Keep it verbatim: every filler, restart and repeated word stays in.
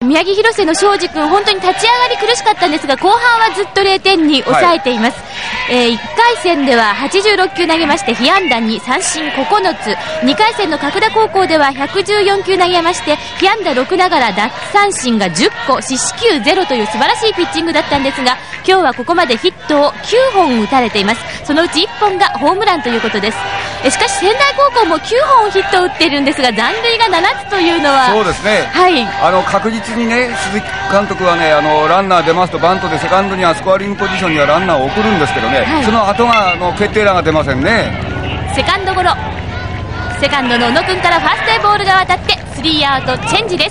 宮城広瀬の庄司君、本当に立ち上がり苦しかったんですが、後半はずっとれいてんに抑えています、はい。えー、いっかい戦でははちじゅうろっきゅう投げまして被安打に、三振ここのつ、にかい戦の角田高校ではひゃくじゅうよんきゅう投げまして被安打ろくながら奪三振がじゅっこ、四死球ゼロという素晴らしいピッチングだったんですが、今日はここまでヒットをきゅうほん打たれています。そのうちいっぽんがホームランということです。えしかし仙台高校もきゅうほんヒットを打っているんですが、残塁がななつというのはそうですね、 はい、 あの確実にね、鈴木監督はね、あのランナー出ますとバントでセカンドにはスコアリングポジションにはランナーを送るんですけどね、はい、その後があの決定打が出ませんね。 セカンドゴロ、セカンドの小野君からファーストへボールが渡ってスリーアウトチェンジです。